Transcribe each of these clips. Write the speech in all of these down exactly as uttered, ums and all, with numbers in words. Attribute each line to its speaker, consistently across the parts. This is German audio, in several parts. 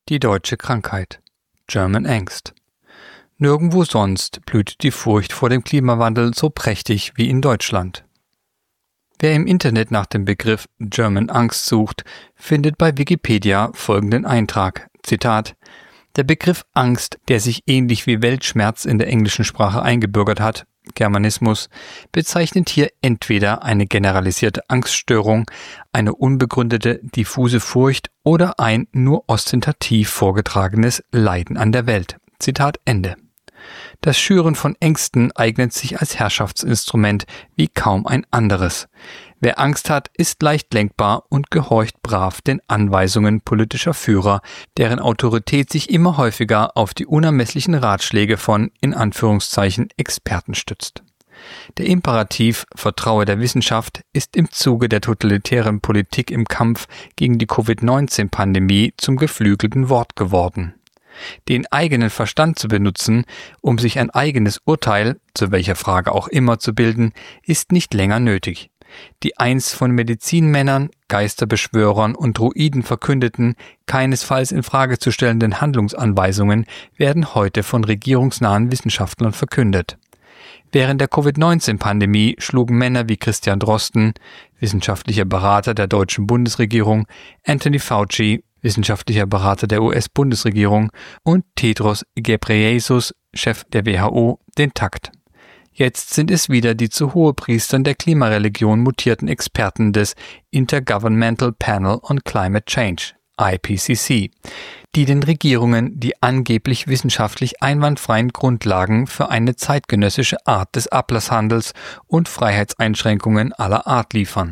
Speaker 1: Die deutsche Krankheit. German Angst. Nirgendwo sonst blüht die Furcht vor dem Klimawandel so prächtig wie in Deutschland. Wer im Internet nach dem Begriff German Angst sucht, findet bei Wikipedia folgenden Eintrag, Zitat: Der Begriff Angst, der sich ähnlich wie Weltschmerz in der englischen Sprache eingebürgert hat, Germanismus, bezeichnet hier entweder eine generalisierte Angststörung, eine unbegründete, diffuse Furcht oder ein nur ostentativ vorgetragenes Leiden an der Welt. Zitat Ende. Das Schüren von Ängsten eignet sich als Herrschaftsinstrument wie kaum ein anderes. Wer Angst hat, ist leicht lenkbar und gehorcht brav den Anweisungen politischer Führer, deren Autorität sich immer häufiger auf die unermesslichen Ratschläge von, in Anführungszeichen, Experten stützt. Der Imperativ Vertraue der Wissenschaft ist im Zuge der totalitären Politik im Kampf gegen die Covid neunzehn Pandemie zum geflügelten Wort geworden. Den eigenen Verstand zu benutzen, um sich ein eigenes Urteil, zu welcher Frage auch immer, zu bilden, ist nicht länger nötig. Die einst von Medizinmännern, Geisterbeschwörern und Druiden verkündeten, keinesfalls in Frage zu stellenden Handlungsanweisungen werden heute von regierungsnahen Wissenschaftlern verkündet. Während der Covid neunzehn Pandemie schlugen Männer wie Christian Drosten, wissenschaftlicher Berater der deutschen Bundesregierung, Anthony Fauci, wissenschaftlicher Berater der U S-Bundesregierung, und Tedros Ghebreyesus, Chef der W H O, den Takt. Jetzt sind es wieder die zu Hohepriestern der Klimareligion mutierten Experten des Intergovernmental Panel on Climate Change, I P C C, die den Regierungen die angeblich wissenschaftlich einwandfreien Grundlagen für eine zeitgenössische Art des Ablasshandels und Freiheitseinschränkungen aller Art liefern.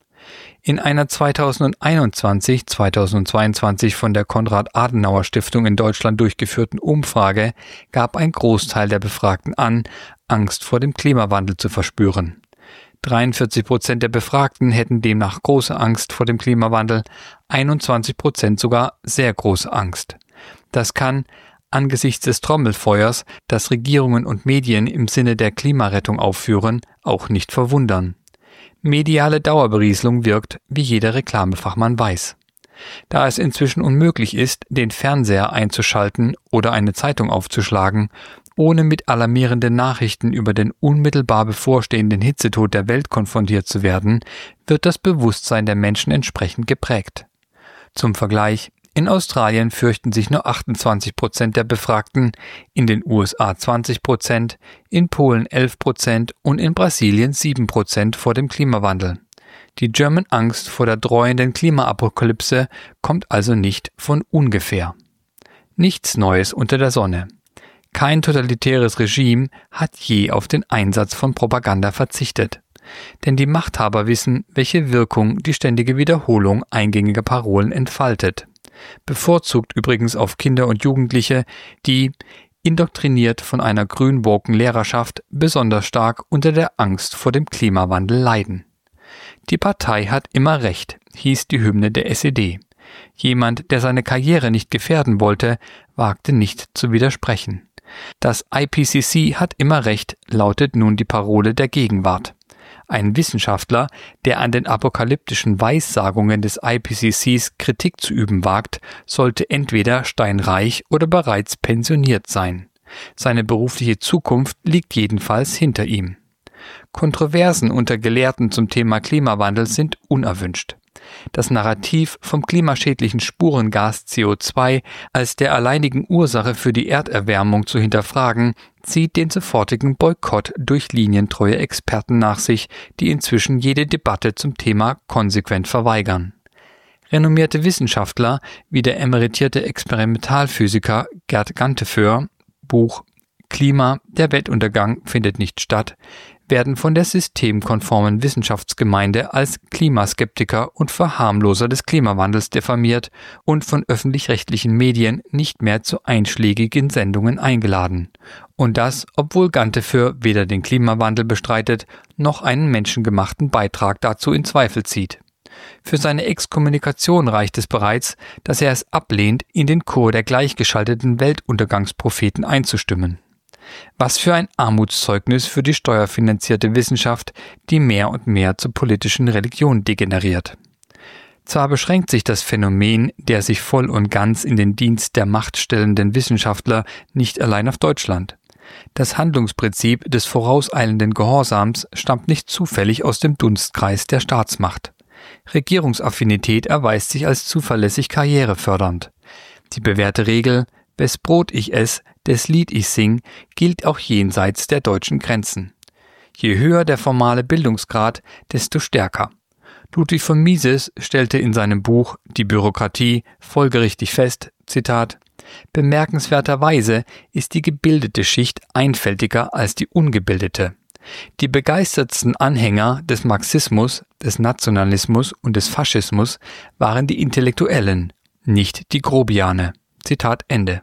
Speaker 1: In einer zweitausendeinundzwanzig zweitausendzweiundzwanzig von der Konrad-Adenauer-Stiftung in Deutschland durchgeführten Umfrage gab ein Großteil der Befragten an, Angst vor dem Klimawandel zu verspüren. dreiundvierzig Prozent der Befragten hätten demnach große Angst vor dem Klimawandel, einundzwanzig Prozent sogar sehr große Angst. Das kann, angesichts des Trommelfeuers, das Regierungen und Medien im Sinne der Klimarettung aufführen, auch nicht verwundern. Mediale Dauerberieselung wirkt, wie jeder Reklamefachmann weiß. Da es inzwischen unmöglich ist, den Fernseher einzuschalten oder eine Zeitung aufzuschlagen, ohne mit alarmierenden Nachrichten über den unmittelbar bevorstehenden Hitzetod der Welt konfrontiert zu werden, wird das Bewusstsein der Menschen entsprechend geprägt. Zum Vergleich: In Australien fürchten sich nur achtundzwanzig Prozent der Befragten, in den U S A zwanzig Prozent, in Polen elf Prozent und in Brasilien sieben Prozent vor dem Klimawandel. Die German Angst vor der drohenden Klimaapokalypse kommt also nicht von ungefähr. Nichts Neues unter der Sonne. Kein totalitäres Regime hat je auf den Einsatz von Propaganda verzichtet. Denn die Machthaber wissen, welche Wirkung die ständige Wiederholung eingängiger Parolen entfaltet. Bevorzugt übrigens auf Kinder und Jugendliche, die, indoktriniert von einer grün-woken Lehrerschaft, besonders stark unter der Angst vor dem Klimawandel leiden. Die Partei hat immer recht, hieß die Hymne der S E D. Jemand, der seine Karriere nicht gefährden wollte, wagte nicht zu widersprechen. Das I P C C hat immer recht, lautet nun die Parole der Gegenwart. Ein Wissenschaftler, der an den apokalyptischen Weissagungen des I P C Cs Kritik zu üben wagt, sollte entweder steinreich oder bereits pensioniert sein. Seine berufliche Zukunft liegt jedenfalls hinter ihm. Kontroversen unter Gelehrten zum Thema Klimawandel sind unerwünscht. Das Narrativ vom klimaschädlichen Spurengas C O zwei als der alleinigen Ursache für die Erderwärmung zu hinterfragen, zieht den sofortigen Boykott durch linientreue Experten nach sich, die inzwischen jede Debatte zum Thema konsequent verweigern. Renommierte Wissenschaftler wie der emeritierte Experimentalphysiker Gerd Ganteföhr, Buch Klima, der Weltuntergang findet nicht statt, werden von der systemkonformen Wissenschaftsgemeinde als Klimaskeptiker und Verharmloser des Klimawandels diffamiert und von öffentlich-rechtlichen Medien nicht mehr zu einschlägigen Sendungen eingeladen. Und das, obwohl Ganteföhr weder den Klimawandel bestreitet, noch einen menschengemachten Beitrag dazu in Zweifel zieht. Für seine Exkommunikation reicht es bereits, dass er es ablehnt, in den Chor der gleichgeschalteten Weltuntergangspropheten einzustimmen. Was für ein Armutszeugnis für die steuerfinanzierte Wissenschaft, die mehr und mehr zur politischen Religion degeneriert. Zwar beschränkt sich das Phänomen der sich voll und ganz in den Dienst der Macht stellenden Wissenschaftler nicht allein auf Deutschland. Das Handlungsprinzip des vorauseilenden Gehorsams stammt nicht zufällig aus dem Dunstkreis der Staatsmacht. Regierungsaffinität erweist sich als zuverlässig karrierefördernd. Die bewährte Regel »Wes Brot ich ess, des Lied ich sing« gilt auch jenseits der deutschen Grenzen. Je höher der formale Bildungsgrad, desto stärker. Ludwig von Mises stellte in seinem Buch »Die Bürokratie« folgerichtig fest, Zitat, »Bemerkenswerterweise ist die gebildete Schicht einfältiger als die ungebildete. Die begeistertsten Anhänger des Marxismus, des Nationalismus und des Faschismus waren die Intellektuellen, nicht die Grobiane.« Zitat Ende.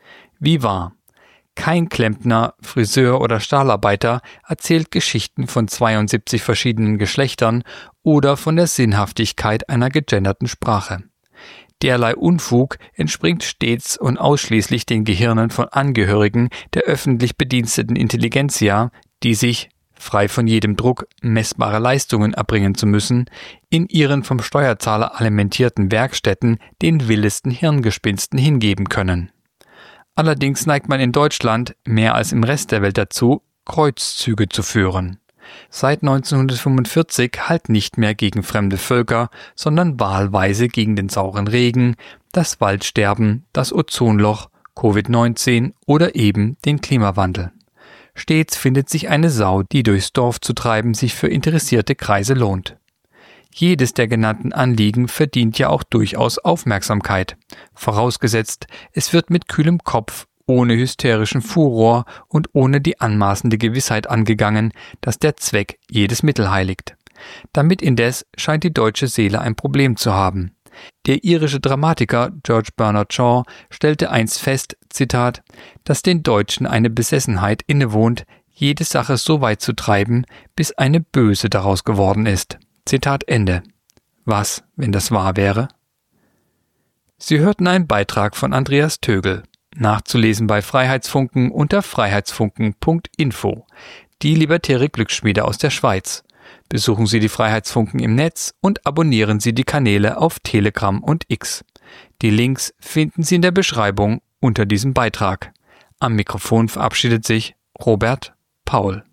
Speaker 1: Wie wahr. Kein Klempner, Friseur oder Stahlarbeiter erzählt Geschichten von zweiundsiebzig verschiedenen Geschlechtern oder von der Sinnhaftigkeit einer gegenderten Sprache. Derlei Unfug entspringt stets und ausschließlich den Gehirnen von Angehörigen der öffentlich bediensteten Intelligentsia, die sich, frei von jedem Druck, messbare Leistungen erbringen zu müssen, in ihren vom Steuerzahler alimentierten Werkstätten den wildesten Hirngespinsten hingeben können. Allerdings neigt man in Deutschland mehr als im Rest der Welt dazu, Kreuzzüge zu führen. Seit neunzehnhundertfünfundvierzig halt nicht mehr gegen fremde Völker, sondern wahlweise gegen den sauren Regen, das Waldsterben, das Ozonloch, Covid neunzehn oder eben den Klimawandel. Stets findet sich eine Sau, die durchs Dorf zu treiben sich für interessierte Kreise lohnt. Jedes der genannten Anliegen verdient ja auch durchaus Aufmerksamkeit, vorausgesetzt, es wird mit kühlem Kopf, ohne hysterischen Furor und ohne die anmaßende Gewissheit angegangen, dass der Zweck jedes Mittel heiligt. Damit indes scheint die deutsche Seele ein Problem zu haben. Der irische Dramatiker George Bernard Shaw stellte einst fest, Zitat, dass den Deutschen eine Besessenheit innewohnt, jede Sache so weit zu treiben, bis eine böse daraus geworden ist. Zitat Ende. Was, wenn das wahr wäre? Sie hörten einen Beitrag von Andreas Tögel, nachzulesen bei Freiheitsfunken unter freiheitsfunken punkt info, die libertäre Glücksschmiede aus der Schweiz. Besuchen Sie die Freiheitsfunken im Netz und abonnieren Sie die Kanäle auf Telegram und X. Die Links finden Sie in der Beschreibung unter diesem Beitrag. Am Mikrofon verabschiedet sich Robert Paul.